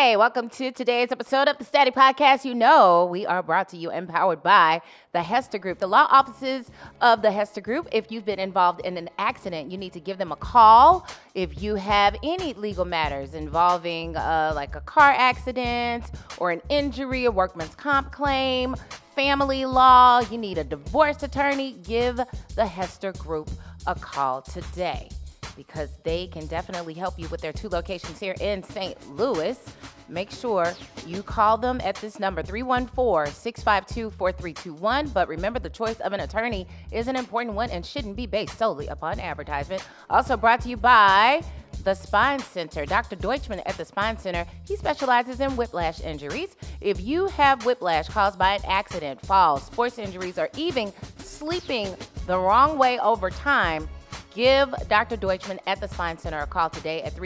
Hey, welcome to today's episode of the Steady Podcast. You know, we are brought to you and powered by the Hester Group, the law offices of the Hester Group. If you've been involved in an accident, you need to give them a call. If you have any legal matters involving like a car accident or an injury, a workman's comp claim, family law, you need a divorce attorney, give the Hester Group a call today, because they can definitely help you with their 2 locations here in St. Louis. Make sure you call them at this number, 314-652-4321. But remember, the choice of an attorney is an important one and shouldn't be based solely upon advertisement. Also brought to you by the Spine Center. Dr. Deutschman at the Spine Center, he specializes in whiplash injuries. If you have whiplash caused by an accident, fall, sports injuries, or even sleeping the wrong way over time, give Dr. Deutschman at the Spine Center a call today at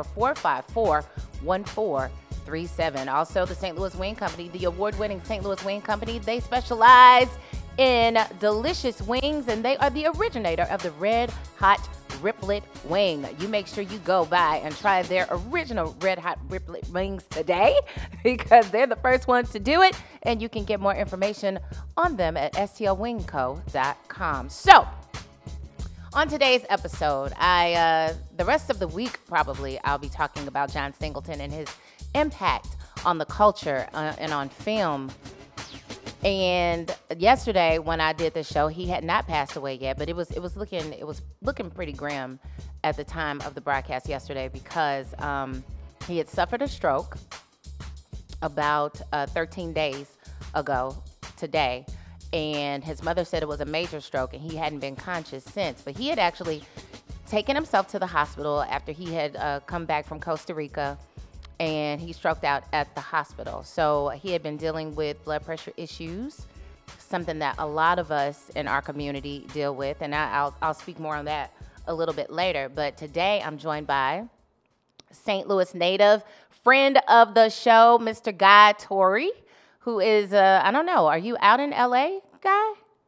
314-454-1437. Also, the St. Louis Wing Company, the award-winning St. Louis Wing Company, they specialize in delicious wings, and they are the originator of the Red Hot Riplet Wing. You make sure you go by and try their original Red Hot Riplet Wings today, because they're the first ones to do it, and you can get more information on them at stlwingco.com. So, on today's episode, the rest of the week probably, I'll be talking about John Singleton and his impact on the culture and on film. And yesterday, when I did the show, he had not passed away yet, but it was looking pretty grim at the time of the broadcast yesterday, because he had suffered a stroke about 13 days ago today. And his mother said it was a major stroke, and he hadn't been conscious since. But he had actually taken himself to the hospital after he had come back from Costa Rica, and he stroked out at the hospital. So he had been dealing with blood pressure issues, something that a lot of us in our community deal with. And I'll speak more on that a little bit later. But today I'm joined by St. Louis native, friend of the show, Mr. Guy Torrey, who is, I don't know, are you out in L.A., Guy?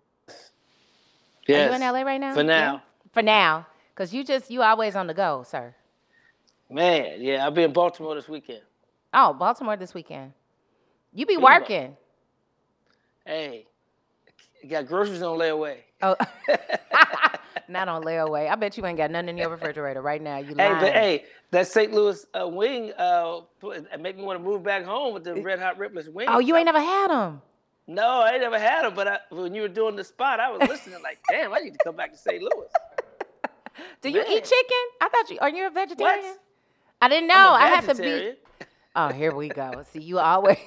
Yes. Are you in L.A. right now? For now. Yeah? For now, because you always on the go, sir. Man, yeah, I'll be in Baltimore this weekend. Oh, Baltimore this weekend. You be working. Hey, you got groceries on layaway. Oh, not on layaway. I bet you ain't got nothing in your refrigerator right now. You Hey, lying. but hey, that St. Louis wing make me want to move back home with the Red Hot Ripless wing. Oh, you ain't never had them. No, I ain't never had them, but when you were doing the spot, I was listening like, damn, I need to come back to St. Louis. Do you eat chicken? I thought are you a vegetarian? What? I didn't know. I have to be. Oh, here we go. See, you always.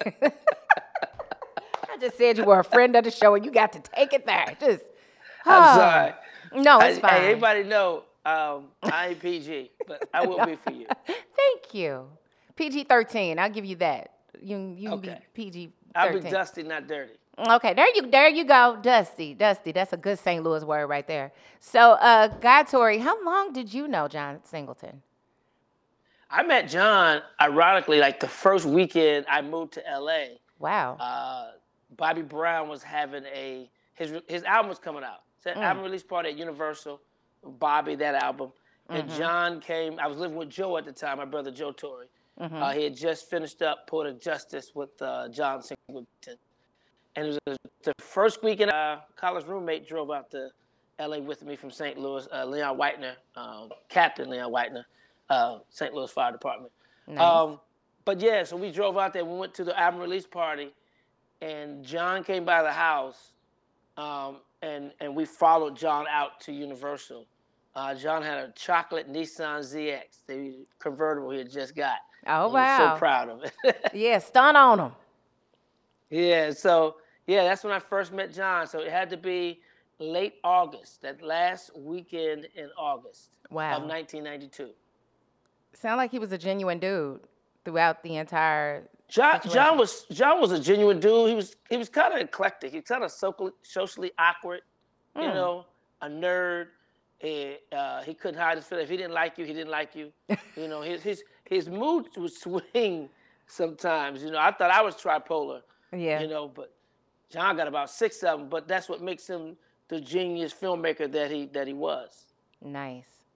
I just said you were a friend of the show, and you got to take it there. Just. I'm sorry. No, it's fine. Hey, everybody know I ain't PG, but I will be for you. Thank you. PG-13. I'll give you that. You Okay. be PG-13. I'll be dusty, not dirty. Okay, there you go. Dusty. That's a good St. Louis word right there. So, Guy Torrey, how long did you know John Singleton? I met John, ironically, like the first weekend I moved to LA. Wow. Bobby Brown was having his album was coming out. It's an album release party at Universal. Bobby, that album. And John came. I was living with Joe at the time, my brother Joe Torrey. He had just finished up Poet of Justice with John Singleton. And it was the first weekend, college roommate drove out to LA with me from St. Louis, Leon Whitener, Captain Leon Whitener, St. Louis Fire Department. Nice. But yeah, so we drove out there. We went to the album release party, and John came by the house, and we followed John out to Universal. John had a chocolate Nissan ZX, the convertible he had just got. Oh, He wow. was so proud of it. Yeah, stun on him. Yeah, so that's when I first met John. So it had to be late August, that last weekend in August of 1992. Sound like he was a genuine dude throughout the entire John was a genuine dude. He was kind of eclectic. He was kind of socially awkward, you know, a nerd. He couldn't hide his feelings. If he didn't like you, he didn't like you. You know, his mood would swing sometimes. You know, I thought I was tripolar. Yeah. You know, but John got about 6 of them. But that's what makes him the genius filmmaker that he was. Nice.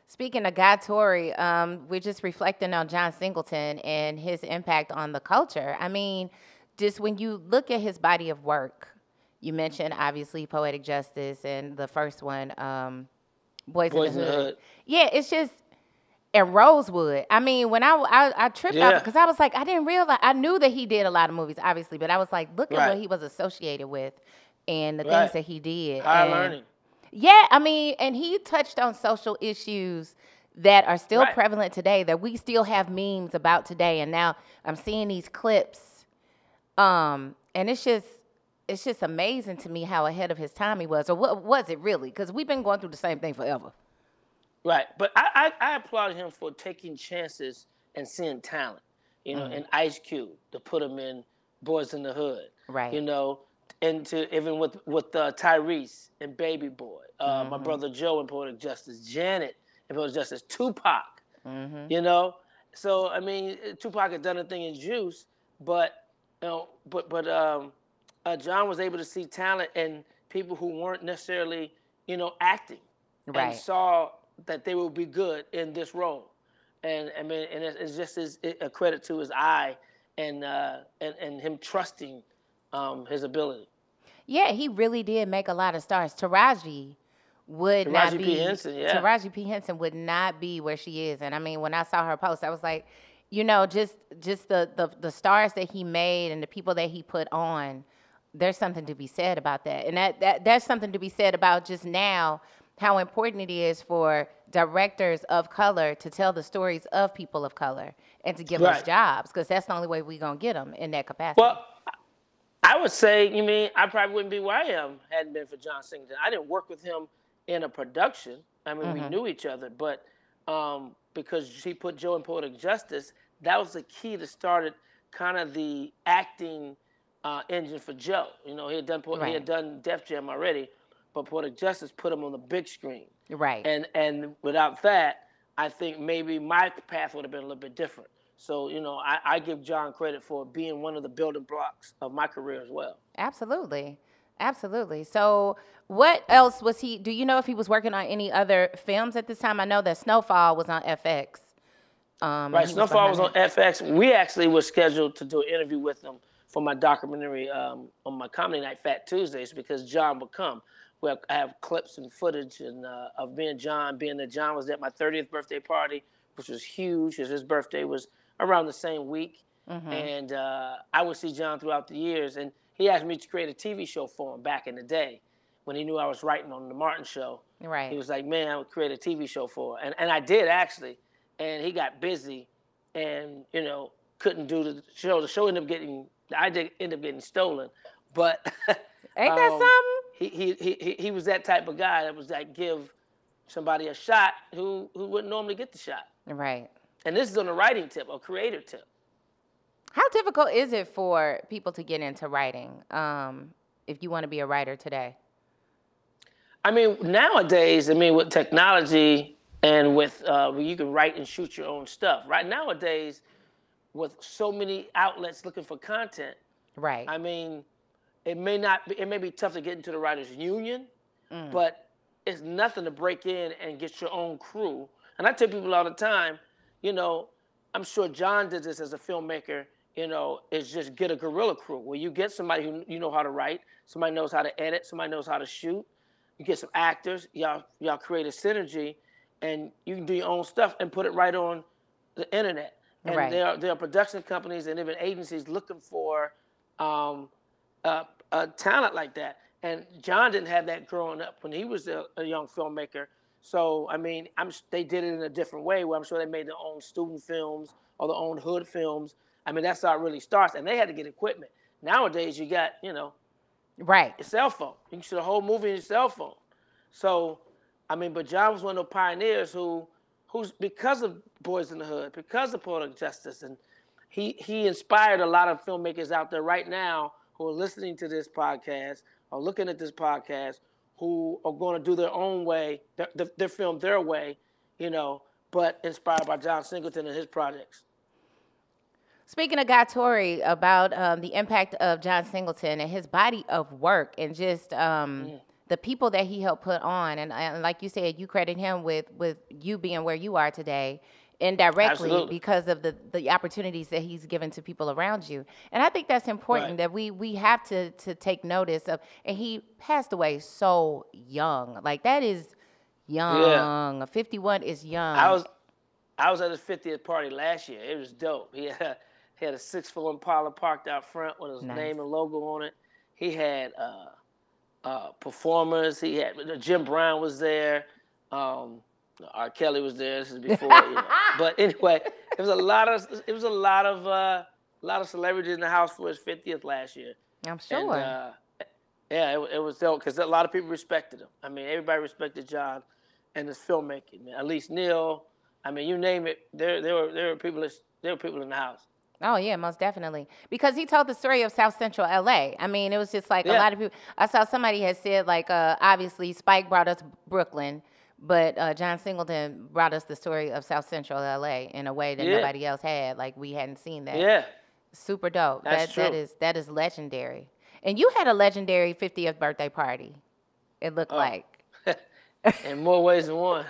Speaking of Guy Torrey, we're just reflecting on John Singleton and his impact on the culture. I mean, just when you look at his body of work, you mentioned obviously Poetic Justice and the first one, Boys in the Boys in the Hood. Hood. Yeah, it's just and Rosewood. I mean, when I tripped off Yeah. because I was like, I didn't realize. I knew that he did a lot of movies, obviously, but I was like, look at what Right. he was associated with and the things Right. that he did. Higher And learning. yeah, I mean, and he touched on social issues that are still Right. prevalent today that we still have memes about today. And now I'm seeing these clips, and it's just amazing to me how ahead of his time he was, or what was it really? Because we've been going through the same thing forever. Right. But I applaud him for taking chances and seeing talent. And Ice Cube to put him in Boys in the Hood. Right. And to even with Tyrese and Baby Boy, my brother Joe in Poetic Justice, Janet in Poetic Justice, Tupac. You know, so I mean, Tupac had done a thing in Juice, but John was able to see talent in people who weren't necessarily acting, and Right. saw that they would be good in this role, and I mean, and it's just a credit to his eye and him trusting his ability. Yeah, he really did make a lot of stars. Taraji P. Henson, yeah. Taraji P. Henson would not be where she is. And I mean, when I saw her post, I was like, just the stars that he made and the people that he put on, there's something to be said about that. And that's something to be said about just now how important it is for directors of color to tell the stories of people of color and to give us Right. jobs, because that's the only way we're going to get them in that capacity. Well, I would say, you mean, I probably wouldn't be where I am hadn't been for John Singleton. I didn't work with him in a production. I mean, we knew each other, but because he put Joe in Poetic Justice, that was the key to started kind of the acting engine for Joe. He had done he had done Def Jam already, but Poetic Justice put him on the big screen. Right. And without that, I think maybe my path would have been a little bit different. So, I give John credit for being one of the building blocks of my career as well. Absolutely. Absolutely. So, what else was he? Do you know if he was working on any other films at this time? I know that Snowfall was on FX. Right, Snowfall was on FX. We actually were scheduled to do an interview with him for my documentary on my comedy night, Fat Tuesdays, because John would come. I have clips and footage of me and John being there. John was at my 30th birthday party, which was huge, because his birthday was around the same week. And I would see John throughout the years. And he asked me to create a TV show for him back in the day when he knew I was writing on The Martin Show. Right. He was like, man, I would create a TV show for her. And I did, actually. And he got busy and, couldn't do the show. The show ended up getting, the idea ended up getting stolen. But Ain't that something? he was that type of guy that was like, give somebody a shot who wouldn't normally get the shot. Right. And this is on a writing tip, a creator tip. How difficult is it for people to get into writing if you want to be a writer today? I mean, nowadays, with technology and with where you can write and shoot your own stuff. Right nowadays, with so many outlets looking for content, Right. I mean, it may be tough to get into the writers' union, but it's nothing to break in and get your own crew. And I tell people all the time, I'm sure John did this as a filmmaker, is just get a guerrilla crew where you get somebody who you know how to write, somebody knows how to edit, somebody knows how to shoot. You get some actors, y'all create a synergy, and you can do your own stuff and put it right on the internet. And Right. there are production companies and even agencies looking for a talent like that. And John didn't have that growing up when he was a young filmmaker. So, I mean, they did it in a different way where I'm sure they made their own student films or their own hood films. I mean, that's how it really starts. And they had to get equipment. Nowadays, you got, Right. your cell phone. You can shoot a whole movie in your cell phone. So, I mean, but John was one of those pioneers who's because of Boys in the Hood, because of Poetic Justice, and he inspired a lot of filmmakers out there right now who are listening to this podcast or looking at this podcast who are going to do their own way, their film their way, but inspired by John Singleton and his projects. Speaking of Guy Torrey, about the impact of John Singleton and his body of work and just the people that he helped put on, and like you said, you credit him with you being where you are today indirectly Absolutely. because of the opportunities that he's given to people around you. And I think that's important Right. that we have to take notice of. And he passed away so young. Like that is Yeah. young. 51 is I young. was I was at his 50th party last year. It was dope. He had a 6'4" Impala parked out front with his Nice. name and logo on it. He had performers. He had Jim Brown was there. Um, R. Kelly was there. This is before, But anyway, a lot of celebrities in the house for his 50th last year, I'm and sure. yeah, it was dope because a lot of people respected him. I mean, everybody respected John and his filmmaking. At least Neil. I mean, you name it. There were people in the house. Oh yeah, most definitely. Because he told the story of South Central LA. I mean, it was just like a Yeah, lot of people. I saw somebody had said like, obviously Spike brought us Brooklyn, but John Singleton brought us the story of South Central LA in a way that yeah, nobody else had. Like we hadn't seen that. yeah. Super dope. That's That is legendary. And you had a legendary 50th birthday party. It looked Oh, like. in more ways than one.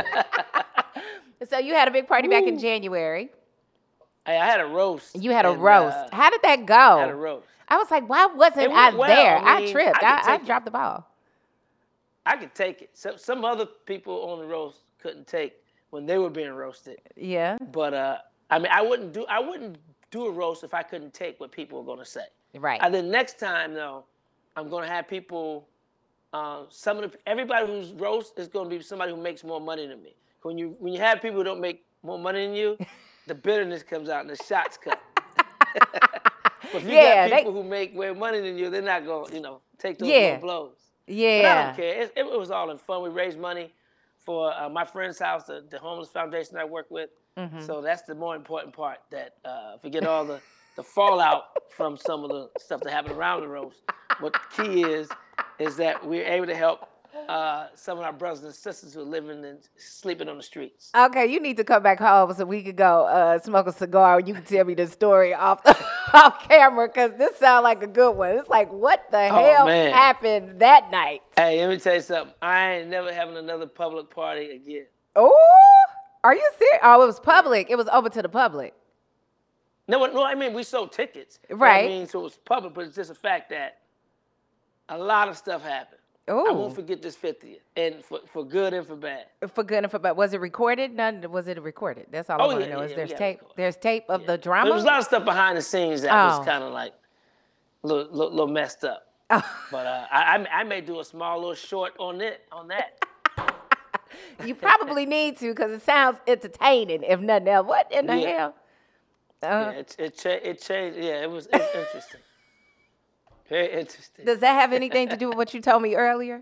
So you had a big party back in Woo. January. Hey, I had a roast, You had a and roast. How did that I had a go? roast. I was like, why wasn't It I went well. there? I I mean, tripped. I could I take it. dropped the ball. I could take it. Some other people on the roast couldn't take when they were being roasted. Yeah. But I mean, I wouldn't do a roast if I couldn't take what people were going to say. Right. And then next time though, I'm going to have people. Everybody who's roast is going to be somebody who makes more money than me. When you have people who don't make more money than you, the bitterness comes out and the shots come. But if you Yeah, got people who make way money than you, they're not going to take those low Yeah. blows. But I don't Yeah. care. It was all in fun. We raised money for my friend's house, the homeless foundation I work with. Mm-hmm. So that's the more important part. That forget all the fallout from some of the stuff that happened around the roast. What the key is that we're able to help some of our brothers and sisters who are living and sleeping on the streets. Okay, you need to come back home so we could go smoke a cigar and you can tell me the story off off camera because this sounds like a good one. It's like, what the Oh, hell man. happened that night? Hey, let me tell you something. I ain't never having another public party again. Oh, are you serious? Oh, it was public. It was open to the public. No, I mean we sold tickets. But Right. I mean, so it was public, but it's just a fact that a lot of stuff happened. I Oh, won't forget this 50th, and for good and for bad. for good and for bad. Was it recorded? None. Was it recorded? That's all I Oh, want to yeah, know. yeah, Is yeah, there's we got tape? recorded. There's tape of the There drama. was a lot of stuff behind the scenes that Oh. was kind of like a little messed up. Oh. But I may do a small little short on that. You probably need to because it sounds entertaining, if nothing else. What in the Yeah. hell? Yeah, it changed. Yeah, it was interesting. Very interesting. Does that have anything to do with what you told me earlier?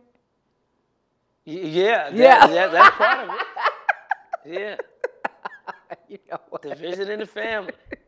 Yeah, Yeah. that's part of it. Yeah, You know what? division in the family.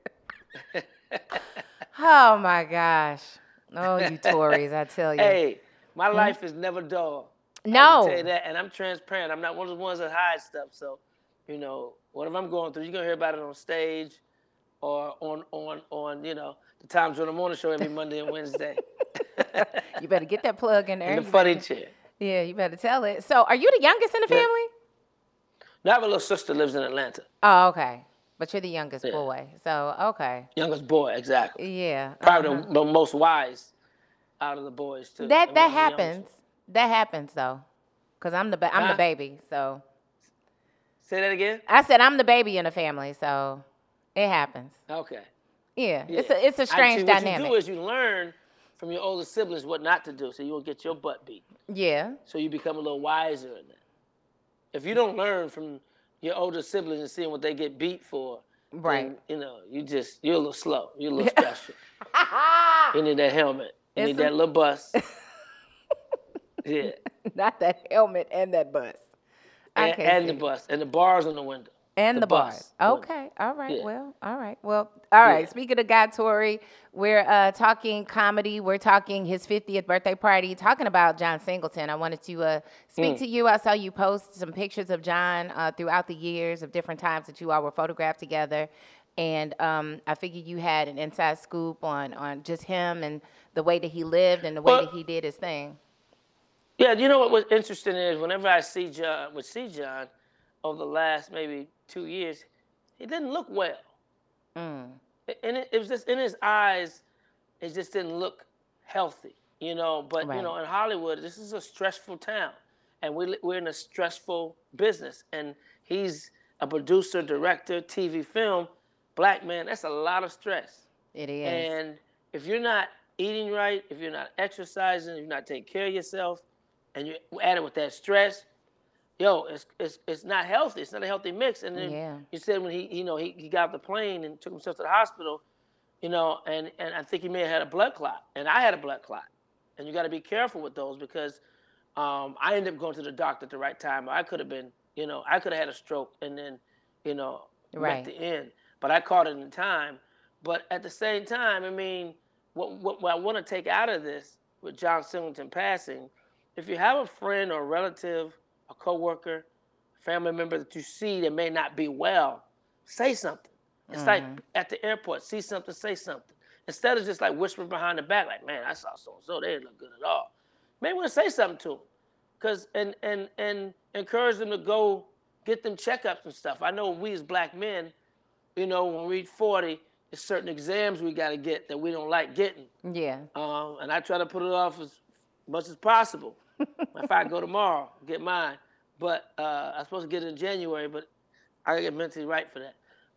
Oh my gosh. Oh, you Tories, I tell you. Hey, my life is never dull. I No. can tell you that, and I'm transparent. I'm not one of the ones that hide stuff. So, whatever I'm going through, you're gonna hear about it on stage, or on the Tom Joyner Morning Show every Monday and Wednesday. You better get that plug in there. In the You funny better- chair. Yeah, you better tell it. So, are you the youngest in the Yeah. family? Now I have a little sister lives in Atlanta. Oh, okay. But you're the youngest Yeah. boy. So, okay. Youngest boy, exactly. Yeah. Probably uh-huh. the most wise out of the boys too. I That mean, that I'm the youngest happens. That happens though. Cuz I'm the Huh? baby. So, Say that again. I said I'm the baby in the family, so it happens. Okay. Yeah. Yeah. It's a strange Actually, dynamic. What you do is you learn from your older siblings what not to do, so you won't get your butt beat. Yeah. So you become a little wiser in that. If you don't learn from your older siblings and seeing what they get beat for, Right. then, you're a little slow. You're a little special. You need that helmet. You It's need that little bus. Yeah. Not that helmet and that bus. I can't And see the it. bus. And the bars on the window. And the bars. bus. Okay. All right. Yeah. Well, all right. Well, all right. Yeah. Speaking of Guy Tory, we're talking comedy. We're talking his 50th birthday party, talking about John Singleton. I wanted to speak to you. I saw you post some pictures of John throughout the years of different times that you all were photographed together. And I figured you had an inside scoop on just him and the way that he lived and the way Well- that he did his thing. Yeah, you know what was interesting is whenever I see John over the last maybe 2 years, he didn't look well. Mm, And it was just in his eyes, it just didn't look healthy, But right. in Hollywood, this is a stressful town, and we're in a stressful business. And he's a producer, director, TV, film, black man. That's a lot of stress. It is. And if you're not eating right, if you're not exercising, if you're not taking care of yourself, and you add it with that stress, yo, it's not healthy. It's not a healthy mix. And then Yeah. you said when he got off the plane and took himself to the hospital, and I think he may have had a blood clot, and I had a blood clot, and you got to be careful with those because I ended up going to the doctor at the right time. I could have been, I could have had a stroke and then, met Right. the end, but I caught it in time. But at the same time, I mean, what I want to take out of this with John Singleton passing, if you have a friend or a relative, a coworker, family member that you see that may not be well, say something. It's like Mm-hmm. at the airport, see something, say something. Instead of just like whispering behind the back, like, man, I saw so and so, they didn't look good at all. Maybe want to say something to them, cause and encourage them to go get them checkups and stuff. I know we as black men, when we reach 40, there's certain exams we got to get that we don't like getting, Yeah. and I try to put it off as much as possible. If I go tomorrow, get mine, but I'm supposed to get it in January, but I gotta get mentally right for that.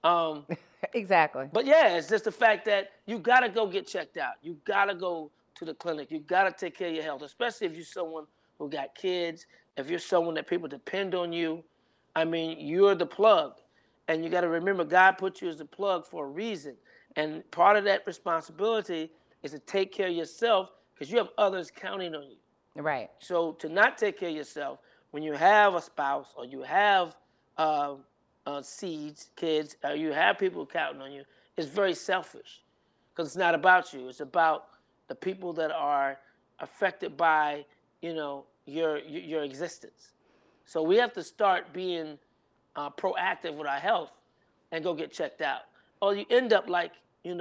Exactly. But yeah, it's just the fact that you gotta go get checked out. You gotta go to the clinic. You gotta take care of your health, especially if you're someone who got kids. If you're someone that people depend on you, I mean, you're the plug, and you got to remember God put you as the plug for a reason. And part of that responsibility is to take care of yourself because you have others counting on you. Right. So to not take care of yourself when you have a spouse or you have uh, seeds, kids, or you have people counting on you, is very selfish because it's not about you. It's about the people that are affected by your existence. So we have to start being proactive with our health and go get checked out. Or you end up like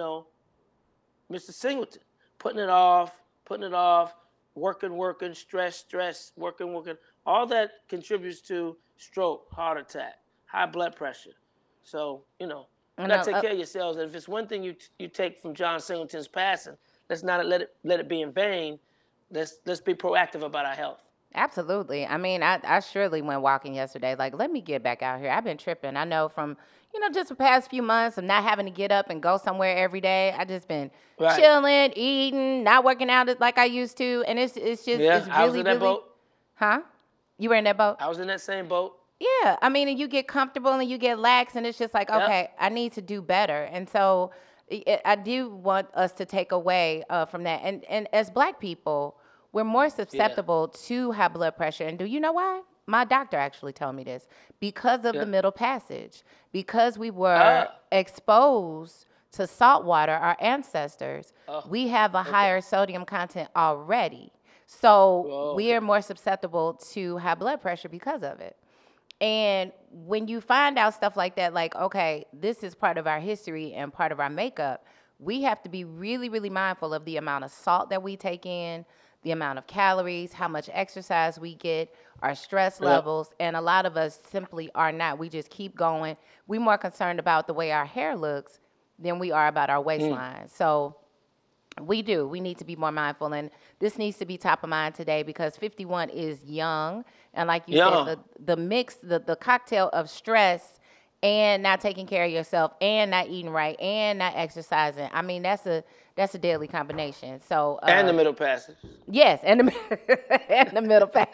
Mr. Singleton, putting it off, working, stress, working. All that contributes to stroke, heart attack, high blood pressure. So, you And gotta take care of yourselves. And if it's one thing you take from John Singleton's passing, let's not let it be in vain. Let's be proactive about our health. absolutely. I mean, I surely went walking yesterday. Like, let me get back out here. I've been tripping. I know from, just the past few months of not having to get up and go somewhere every day. I just been Right. chilling, eating, not working out like I used to. And it's just, Yeah, it's I was really, in that really, boat. huh? You were in that boat? I was in that same boat. Yeah, I mean, and you get comfortable and you get lax, and it's just like, Yep. okay, I need to do better. And so I do want us to take away from that. And as Black people, we're more susceptible to high blood pressure. And do you know why? My doctor actually told me this because of Yeah. the Middle Passage, because we were Ah. exposed to salt water, our ancestors, Oh, we have a higher sodium content already. So Oh, we are okay. more susceptible to high blood pressure because of it. And when you find out stuff like that, like, okay, this is part of our history and part of our makeup, we have to be really, really mindful of the amount of salt that we take in, the amount of calories, how much exercise we get, our stress Yep. levels. And a lot of us simply are not. We just keep going. We're more concerned about the way our hair looks than we are about our waistline. So we do. We need to be more mindful, and this needs to be top of mind today because 51 is young, and like you said, Yeah. the mix, the cocktail of stress and not taking care of yourself, and not eating right, and not exercising. I mean, that's a deadly combination. So, And the Middle Passage. yes, and and the middle pass.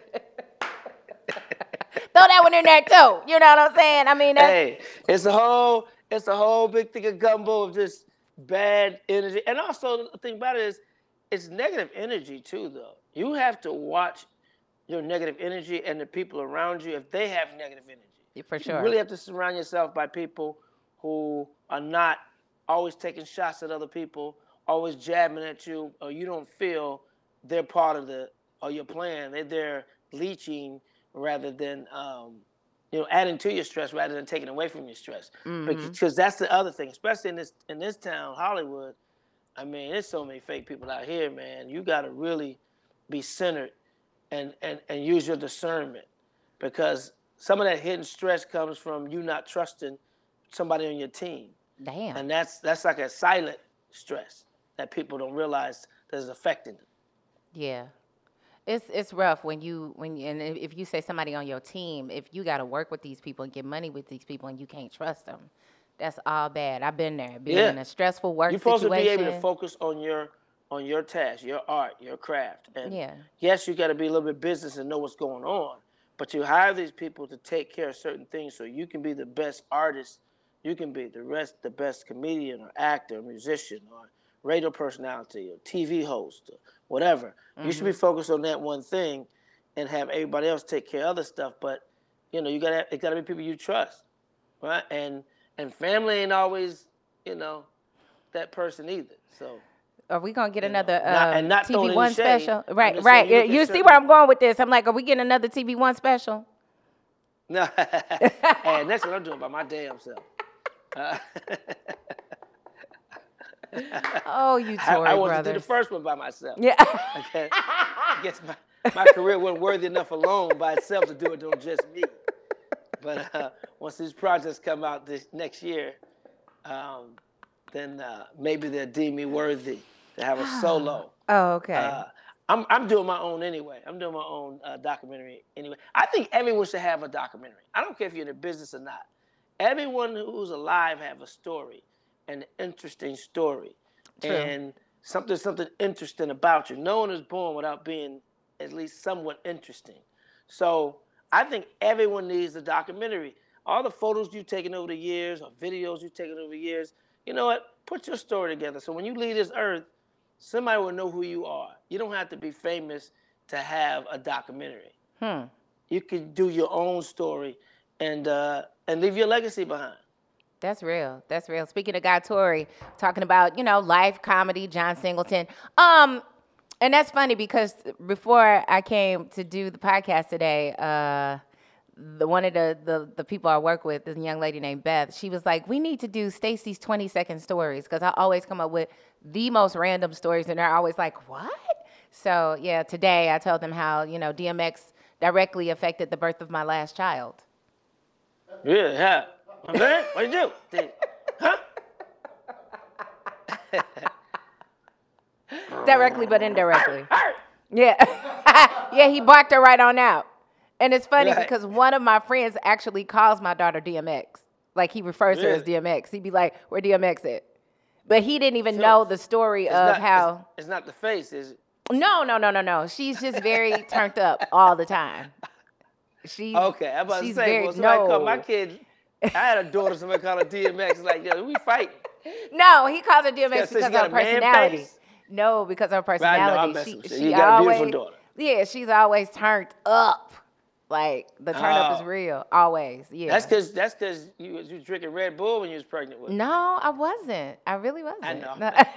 Throw that one in there too. You know what I'm saying? I mean, that's Hey, it's a whole big thing of gumbo of just bad energy. And also the thing about it is it's negative energy too though. You have to watch your negative energy and the people around you if they have negative energy. for You sure. really have to surround yourself by people who are not always taking shots at other people, always jabbing at you, or you don't feel they're part of the or your plan. They're there leeching rather than adding to your stress rather than taking away from your stress. Hmm. Because that's the other thing, especially in this town, Hollywood. I mean, there's so many fake people out here, man. You got to really be centered and use your discernment, because some of that hidden stress comes from you not trusting somebody on your team. Damn. And that's like a silent stress that people don't realize that is affecting them. Yeah. It's rough when and if you say somebody on your team, if you got to work with these people and get money with these people and you can't trust them, that's all bad. I've been there, being in a stressful work situation. You're supposed to be able to focus on your task, your art, your craft. And yes, you got to be a little bit business and know what's going on, but you hire these people to take care of certain things so you can be the best artist, you can be the best comedian or actor or musician or radio personality or TV host or whatever. You should be focused on that one thing and have everybody else take care of other stuff. But it got to be people you trust, right? And family ain't always that person either. So are we gonna get another not TV One special? Right. You see certain... where I'm going with this? I'm like, are we getting another TV One special? No. Hey, that's what I'm doing by my damn self. Oh, you Tory I wanted brothers. to do the first one by myself. Yeah. I guess my career wasn't worthy enough alone by itself to do it on just me. But once these projects come out this next year, then maybe they'll deem me worthy to have a solo. Oh, okay. I'm doing my own anyway. I'm doing my own documentary anyway. I think everyone should have a documentary. I don't care if you're in the business or not. Everyone who's alive have a story, an interesting story. True. And something interesting about you. No one is born without being at least somewhat interesting. So I think everyone needs a documentary. All the photos you've taken over the years or videos you've taken over the years, you know what? Put your story together. So when you leave this earth, somebody will know who you are. You don't have to be famous to have a documentary. You can do your own story and leave your legacy behind. That's real. That's real. Speaking of Guy Tory, talking about, life, comedy, John Singleton. And that's funny because before I came to do the podcast today, one of the people I work with, this young lady named Beth, she was like, we need to do Stacey's 20-second stories, because I always come up with the most random stories, and they're always like, what? So, yeah, today I told them how, DMX directly affected the birth of my last child. Yeah. My man, what you do? Huh? Directly but indirectly. Yeah. Yeah, he barked her right on out. And it's funny because one of my friends actually calls my daughter DMX. Like, he refers to her as DMX. He'd be like, where DMX at? But he didn't even know the story of how... It's not the face, is it? No. She's just very turned up all the time. Okay, I'm about to say, well, somebody called my kid... I had a daughter, somebody called her DMX, like, yo, we fighting. No, he calls her DMX because of her personality. No, because of her personality. She got a beautiful daughter. Yeah, she's always turned up. Like, the turn up is real, always. Yeah. That's because you was drinking Red Bull when you was pregnant with her. No, I wasn't. I really wasn't. I know.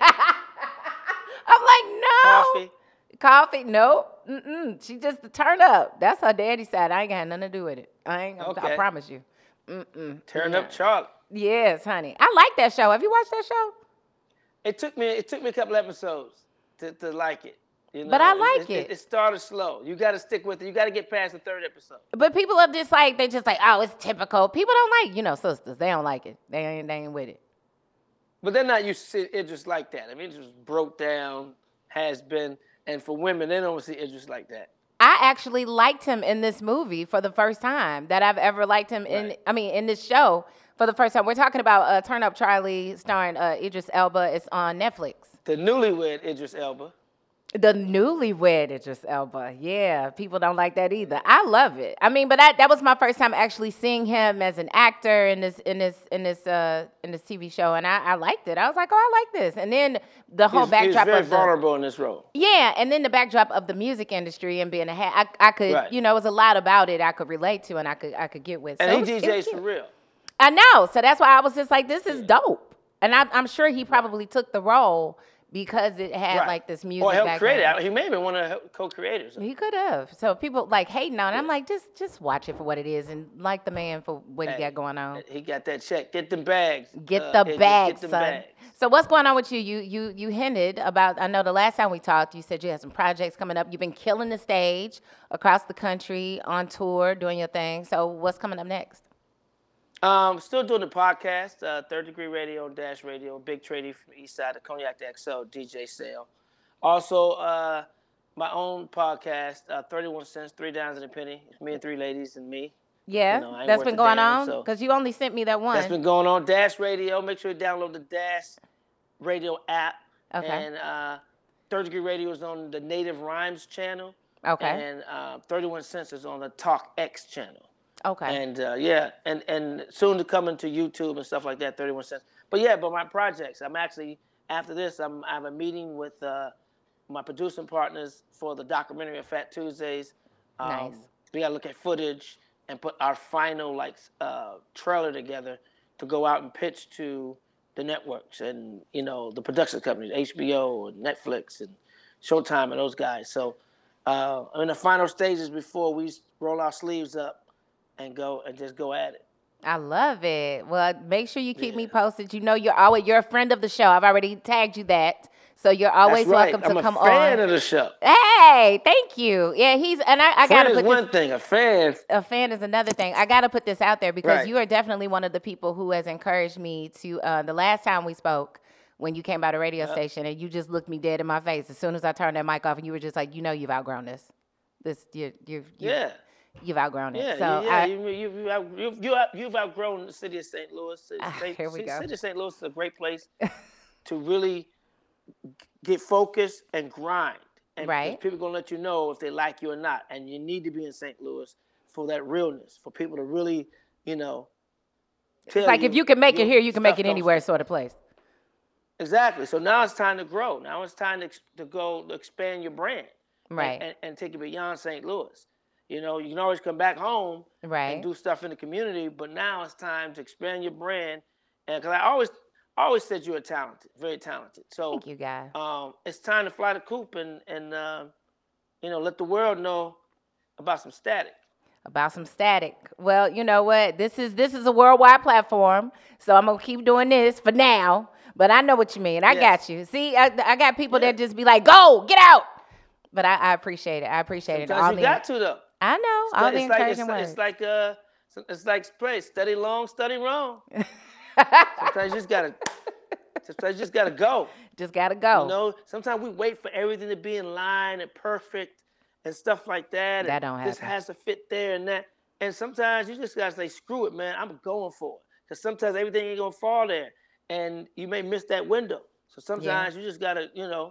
I'm like, no. Coffee? Nope. She just turned up. That's her daddy's side. I ain't got nothing to do with it. I promise you. Turn up Charlie. Yes, honey. I like that show. Have you watched that show? It took me a couple episodes to like it. But I like it. It started slow. You got to stick with it. You got to get past the third episode. But people are just like, oh, it's typical. People don't like, sisters. They don't like it. They ain't with it. But they're not used to see Idris like that. I mean, it just broke down, has been, and for women, they don't see Idris like that. I actually liked him in this movie for the first time that I've ever liked him in this show for the first time. We're talking about Turn Up Charlie starring Idris Elba. It's on Netflix. The newlywed Idris Elba. The newlywed Idris Elba. Yeah, people don't like that either. I love it. I mean, but that was my first time actually seeing him as an actor in this TV show, and I liked it. I was like, oh, I like this. And then the whole backdrop he was very vulnerable in this role. Yeah, and then the backdrop of the music industry and being I could, it was a lot about it I could relate to and I could get with. And he DJs for real. I know, so that's why I was just like, this is dope. And I'm sure he probably took the role because it had Right. like this music Or help create background. it. He may have been one of the co-creators. He could have. So people like hating on it. I'm like, just watch it for what it is and like the man for what he Hey, got going on. he got that check. Get them bags. Get the Idris, bag, get them son. bags. So what's going on with you? You hinted about. I know the last time we talked, you said you had some projects coming up. You've been killing the stage across the country on tour, doing your thing. So what's coming up next? Still doing the podcast, Third Degree Radio, Dash Radio, Big Tradie from the East Side of Cognac XL, DJ Sale. Also, my own podcast, 31 Cents, 3 Dimes and a Penny. It's me and 3 ladies and me. Yeah, You know, I ain't that's worth been a going damn, on so because you only sent me that one. that's been going on. Dash Radio. Make sure you download the Dash Radio app. Okay. And Third Degree Radio is on the Native Rhymes channel. Okay. And 31 Cents is on the Talk X channel. Okay. And yeah, and soon to come into YouTube and stuff like that, 31 Cents. But yeah, but my projects, I'm actually, after this, I have a meeting with my producing partners for the documentary of Fat Tuesdays. Nice. We got to look at footage and put our final trailer together to go out and pitch to the networks and, you know, the production companies, HBO and Netflix and Showtime and those guys. So I'm in the final stages before we roll our sleeves up and just go at it. I love it. Well, make sure you keep me Yeah. posted. You know, you're a friend of the show. I've already tagged you that, so you're always That's right. welcome to come I'm a fan on. of the show. Hey, thank you. Yeah, I Fan gotta is put one this. thing. A fan. A fan is another thing. I gotta put this out there because Right. you are definitely one of the people who has encouraged me to. The last time we spoke, when you came by the radio station, and you just looked me dead in my face as soon as I turned that mic off, and you were just like, you know, you've outgrown this. Yeah. You've outgrown it. Yeah, So yeah, you've outgrown the city of St. Louis. Here we go. City of St. Louis is a great place to really get focused and grind. And Right. people gonna let you know if they like you or not. And you need to be in St. Louis for that realness, for people to really, you know, tell it's like if you can make it here, you can make it anywhere, sort of place. Exactly. So now it's time to grow. Now it's time to go to expand your brand. Right. And take it beyond St. Louis. You know, you can always come back home Right. and do stuff in the community, but now it's time to expand your brand. And because I always said you were talented, very talented. So Thank you, guys. it's time to fly the coop and you know, let the world know about some static. About some static. Well, you know what? This is a worldwide platform, so I'm gonna keep doing this for now. But I know what you mean. I got you. See, I got people that just be like, "Go, get out." But I appreciate it. I appreciate it. Sometimes you got to though. I know all the encouraging words. It's like spray. Study long, study wrong. Sometimes you just gotta go. Just gotta go. You know, sometimes we wait for everything to be in line and perfect and stuff like that. That and don't this happen. has to fit there and that. And sometimes you just gotta say, screw it, man. I'm going for it. Because sometimes everything ain't gonna fall there, and you may miss that window. So sometimes you just gotta, you know,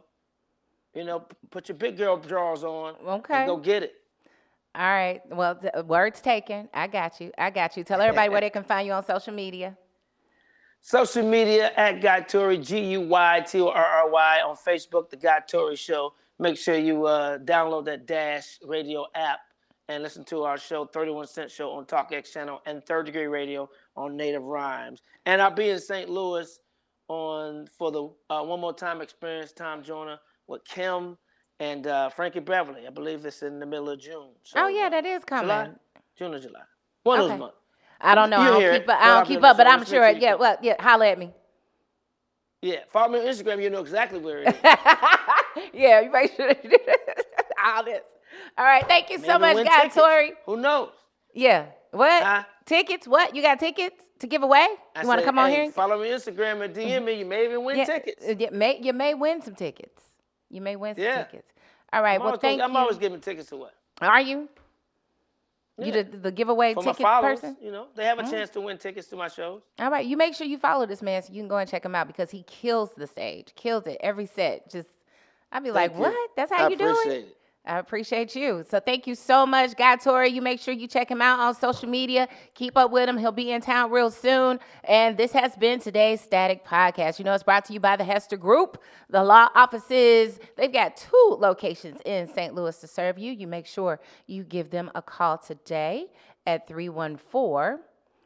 put your big girl drawers on Okay. and go get it. All right. Well, words taken. I got you. Tell everybody where they can find you on social media. Social media at Guy Torrey, GUYTORRY on Facebook, The Guy Torrey Show. Make sure you download that Dash Radio app and listen to our show, 31 Cent Show on Talk X Channel and Third Degree Radio on Native Rhymes. And I'll be in St. Louis for the One More Time Experience, Tom Jonah, with Kim and Frankie Beverly. I believe it's in the middle of June. So, Oh yeah, that is coming. July? June or July. One of those months. I don't know. You I hear don't it, keep up. but I I'll don't be keep on up, the but show. I'm Just sure. make sure you Yeah. keep- Well, yeah. Holla at me. Yeah, follow me on Instagram. You know exactly where it is. Yeah, you make sure. All this. All right. Thank you so Maybe much, win Guy tickets. Torrey. Who knows? Yeah. What? Huh? Tickets? What? You got tickets to give away? You want to come on here? Follow me on Instagram and DM me. You may even win tickets. You may win some tickets. You may win some Yeah. tickets. All right. Well, thank you. I'm always giving tickets away. Are you? You Yeah. the giveaway For my ticket followers, person? you know, they have a chance to win tickets to my shows. All right. You make sure you follow this man so you can go and check him out because he kills the stage. Kills it every set. Just, I'd be like, Thank you. what? That's how I you do appreciate it? it. I appreciate you. So thank you so much, Guy Torrey. You make sure you check him out on social media. Keep up with him. He'll be in town real soon. And this has been today's Static Podcast. You know, it's brought to you by the Hester Group. The law offices, they've got 2 locations in St. Louis to serve you. You make sure you give them a call today at 314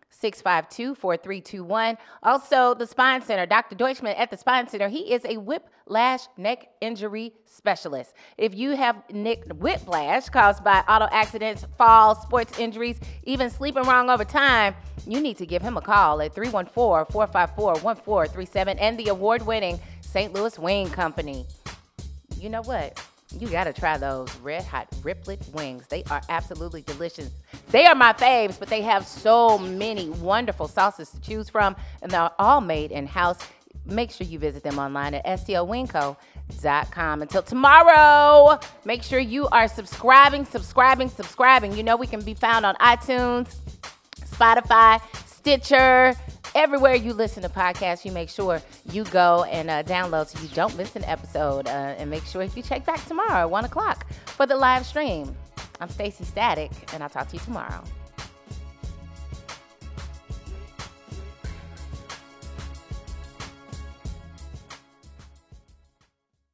652-4321. Also, the Spine Center, Dr. Deutschman at the Spine Center, he is a whiplash neck injury specialist. If you have whiplash caused by auto accidents, falls, sports injuries, even sleeping wrong over time, you need to give him a call at 314-454-1437 and the award-winning St. Louis Wing Company. You know what? You got to try those Red Hot Riplet wings. They are absolutely delicious. They are my faves, but they have so many wonderful sauces to choose from, and they're all made in-house. Make sure you visit them online at stlwingco.com. Until tomorrow, make sure you are subscribing. You know we can be found on iTunes, Spotify, Stitcher, everywhere you listen to podcasts. You make sure you go and download so you don't miss an episode. And make sure you check back tomorrow at 1 o'clock for the live stream. I'm Stacey Static, and I'll talk to you tomorrow.